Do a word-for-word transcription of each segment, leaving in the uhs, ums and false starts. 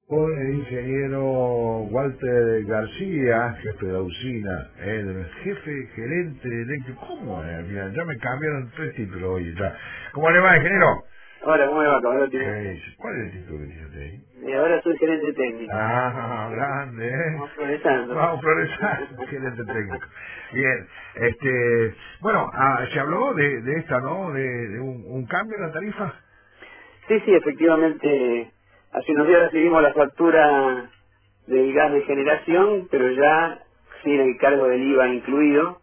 Con el ingeniero Walter García, jefe de la usina, el jefe gerente eléctrico. ¿Cómo es? Mira, ya me cambiaron tres títulos hoy. Ya. ¿Cómo le va, ingeniero? Hola, ¿cómo le va, caballero? ¿Qué es? ¿Cuál es el título que tiene ahí? Y ahora soy gerente técnico. Ah, grande, ¿eh? Vamos progresando. Vamos progresando, gerente técnico. Bien, este, bueno, ah, se habló de, de esta, ¿no? De, de un, un cambio en la tarifa. Sí, sí, efectivamente, hace unos días recibimos la factura del gas de generación, pero ya sin el cargo del I V A incluido,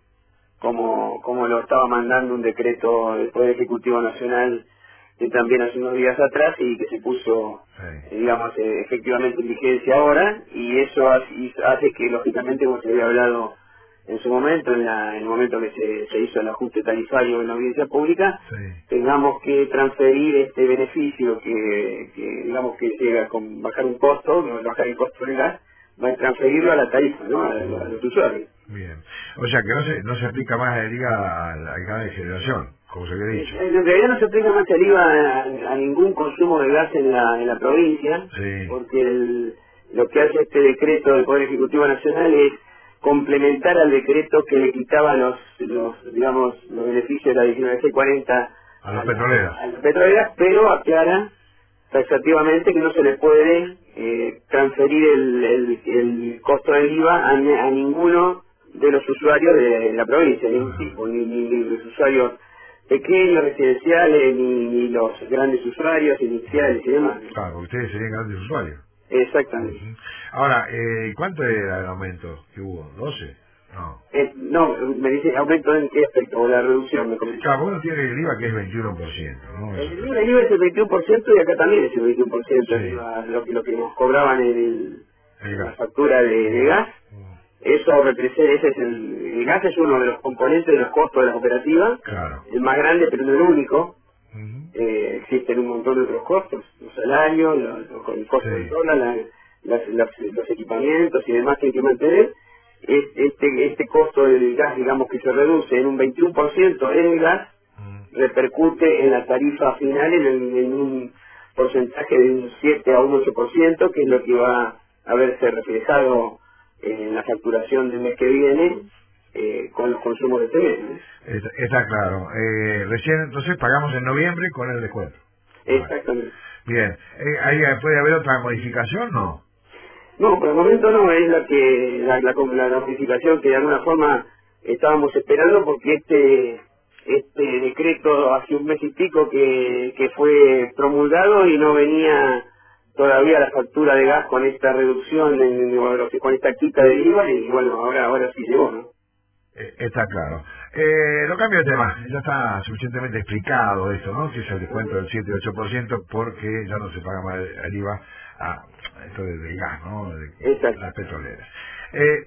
como, como lo estaba mandando un decreto del Poder Ejecutivo Nacional eh, también hace unos días atrás y que se puso, Sí. eh, digamos, eh, efectivamente en vigencia ahora, y eso hace, hace que, lógicamente, como se había hablado en su momento, en, la- en el momento que se, se hizo el ajuste tarifario en la audiencia pública, Sí. tengamos que transferir este beneficio que, que, digamos, que llega con bajar un costo, no bajar el costo del gas, va a transferirlo a la tarifa, ¿no? A, a los usuarios. Bien. O sea que no se, no se aplica más el I V A al, al gas de generación, como se había Eh, dicho. En realidad no se aplica más el I V A a, a ningún consumo de gas en la, en la provincia, Sí. porque el- lo que hace este decreto del Poder Ejecutivo Nacional es complementar al decreto que le quitaba los, los digamos, los beneficios de la diecinueve C cuarenta A a, las la- petroleras. a las petroleras, pero aclara taxativamente que no se le puede eh, transferir el, el- el costo del I V A a, ni- a ninguno de los usuarios de la provincia, ningún Ajá. tipo, ni, ni- ni los usuarios pequeños, residenciales, ni, ni los grandes usuarios, iniciales y demás. Claro, ustedes serían grandes usuarios. Exactamente. Ujú. Ahora, eh, ¿cuánto era el aumento que hubo? ¿doce? No. Eh, no, me dice aumento en qué aspecto, o la reducción, me comenta. Claro, uno tiene el I V A que es veintiuno por ciento, ¿no? Eso El está. I V A el I V A es el veintiuno por ciento y acá también es el veintiuno por ciento el Sí, I V A, lo que, lo que nos cobraban en, el- el en la gas. factura de, de gas. Mm, mm. Eso representa, ese es el, el gas es uno de los componentes de los costos de las operativas, Claro. el más grande pero no el único. Ujú. Eh, existen un montón de otros costos, los salarios, los- los- el costo del Sí. dólar, la- las- las- los equipamientos y demás que hay que mantener. Es- Este, este costo del gas, digamos que se reduce en un veintiuno por ciento en el gas, Mm. repercute en la tarifa final en, el- en un porcentaje de un siete a un ocho por ciento, que es lo que va a verse reflejado en la facturación del mes que viene eh, con los consumos de este mes, ¿no? Está, está claro. Eh, recién entonces pagamos en noviembre con el descuento. Bueno. Exactamente. Bien. Eh, ¿ahí puede haber otra modificación? No. No, por el momento no, es la que la, la, la notificación que de alguna forma estábamos esperando, porque este este decreto hace un mes y pico que, que fue promulgado y no venía todavía la factura de gas con esta reducción, en, bueno, con esta quita del I V A, y bueno, ahora ahora sí llegó, ¿no? Eh, está claro. Eh, no cambio de tema. Ya está suficientemente explicado esto, ¿no? Que es el descuento del siete ocho por ciento porque ya no se paga más el I V A a esto de- del gas, ¿no? De Exacto. las petroleras. Eh,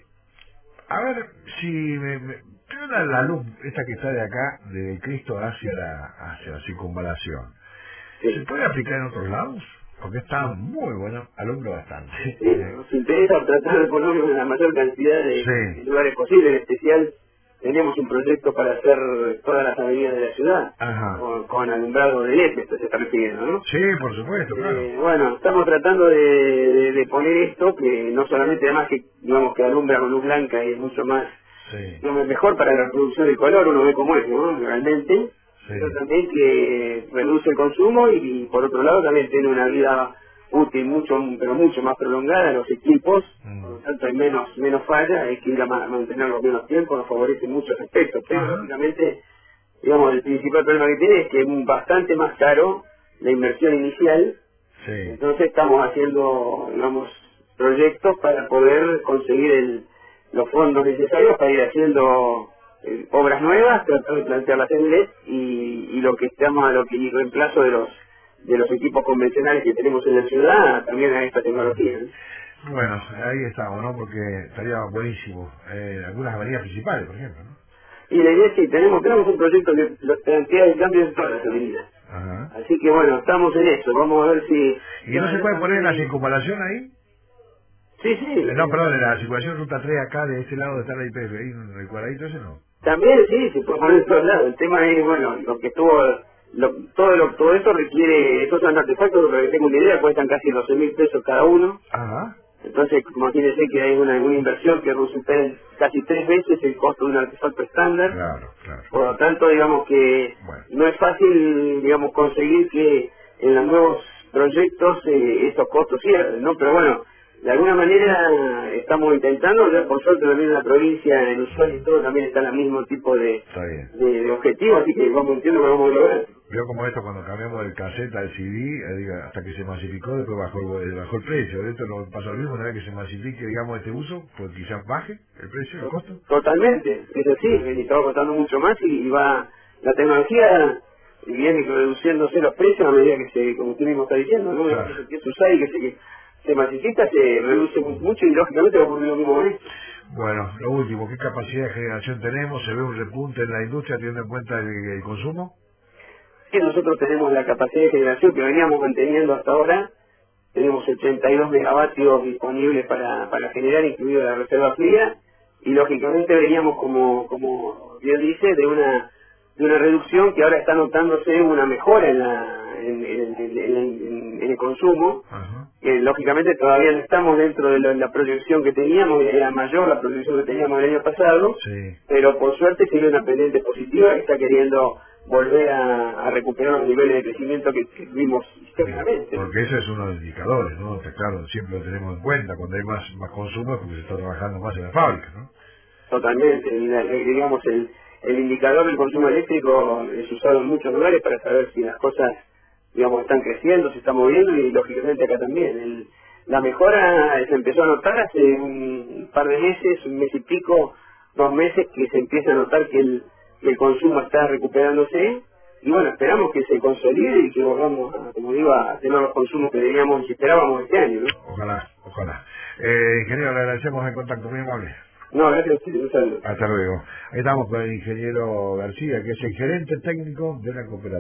A ver si me, me tengo la, la luz esta que está de acá, de Cristo hacia la, hacia la circunvalación. ¿Se Sí. puede aplicar en otros lados? Porque está muy bueno, alumbra bastante. Sí, Eh, nos interesa tratar de ponerlo en la mayor cantidad de, de sí, lugares posibles. En especial, tenemos un proyecto para hacer todas las avenidas de la ciudad ajá. con, con alumbrado de L E D, esto se está refiriendo, ¿no? Sí, por supuesto, claro. Eh, bueno, estamos tratando de, de- de poner esto, que no solamente además que, digamos, que alumbra con luz blanca y es mucho más, Sí, digamos, mejor para la reproducción del color, uno ve cómo es, ¿no? Realmente, pero sí. también que reduce el consumo y, por otro lado, también tiene una vida útil mucho, pero mucho más prolongada en los equipos, por Mm. lo tanto hay menos menos falla, hay que ir a ma- mantenerlo menos tiempo, nos favorece muchos aspectos, pero Ajá. lógicamente, digamos, el principal problema que tiene es que es bastante más caro la inversión inicial. Sí. Entonces estamos haciendo, digamos, proyectos para poder conseguir el- los fondos necesarios para ir haciendo eh, obras nuevas, tratar de plantearlas en L E D y, y lo que estamos a lo que y reemplazo de los de los equipos convencionales que tenemos en la ciudad también a esta tecnología, ¿no? Bueno, ahí estamos, ¿no? Porque estaría buenísimo. Eh, algunas avenidas principales, por ejemplo, ¿no? Y la idea es que tenemos, tenemos un proyecto que lo- plantea el cambio en todas las avenidas. Ajá. Así que bueno, estamos en eso, vamos a ver si ¿Y no se ya puede poner también en la hay... circunvalación ahí? Sí, sí, Eh, no, eh, perdón, en la circulación ruta tres acá, de este lado está la I P F, ahí en el cuadradito ese no. también sí, se puede poner en todos lados. El tema es, bueno, lo que estuvo lo, todo lo, todo eso requiere, estos son artefactos que para que tengo una idea cuestan casi doce mil pesos cada uno. Ajá. Entonces, imagínense que hay una, una inversión que supera casi tres veces el costo de un artefacto estándar. Claro, claro. Por lo tanto, digamos que Bueno. no es fácil, digamos, conseguir que en los nuevos proyectos eh, estos costos cierren, ¿no? Pero bueno, de alguna manera estamos intentando, ya por suerte también en la provincia, en Ushuaia y todo, también está el mismo tipo de, Está bien. de, de objetivo, así que vamos entiendo que vamos a lograr. Veo como esto cuando cambiamos del cassette al C D, eh, diga, hasta que se masificó, después bajó, el- bajó el precio. Esto no pasa lo mismo, una vez que se masifique, digamos, este uso, pues quizás baje el precio, el costo. Totalmente, es así, y estaba costando mucho más y, y va, la tecnología viene reduciéndose los precios a medida que se, como usted mismo está diciendo, ¿no? Claro. Que se empieza a usar y que se, que se masifica, se reduce mu- mucho y lógicamente va a ocurrir lo mismo con esto. Bueno, lo último, ¿qué capacidad de generación tenemos? ¿Se ve un repunte en la industria teniendo en cuenta el, el consumo? Sí, nosotros tenemos la capacidad de generación que veníamos manteniendo hasta ahora, tenemos ochenta y dos megavatios disponibles para, para generar, incluido la reserva fría, y lógicamente veníamos como, como bien dice, de una de una reducción que ahora está notándose una mejora en, la, en, en- en- en- en el consumo, Ajá. que lógicamente todavía no estamos dentro de la, la proyección que teníamos, era mayor la proyección que teníamos el año pasado, Sí. pero por suerte sigue una pendiente positiva que está queriendo volver a, a recuperar los niveles de crecimiento que, que vimos históricamente, ¿no? Porque ese es uno de los indicadores, ¿no? Está claro, siempre lo tenemos en cuenta. Cuando hay más, más consumo es porque se está trabajando más en la fábrica, ¿no? Totalmente, el- el- digamos, el, el indicador del consumo eléctrico es usado en muchos lugares para saber si las cosas, digamos, están creciendo, se están moviendo y lógicamente acá también. El- la mejora se empezó a notar hace un par de meses, un mes y pico, dos meses, que se empieza a notar que el, que el consumo está recuperándose y bueno, esperamos que se consolide y que volvamos, a, como digo, a tener los consumos que teníamos y esperábamos este año, ¿no? Ojalá, ojalá. Eh, ingeniero, le agradecemos el contacto, muy amable. No, gracias a ustedes, un saludo. Hasta luego. Ahí estamos con el ingeniero García, que es el gerente técnico de la cooperativa.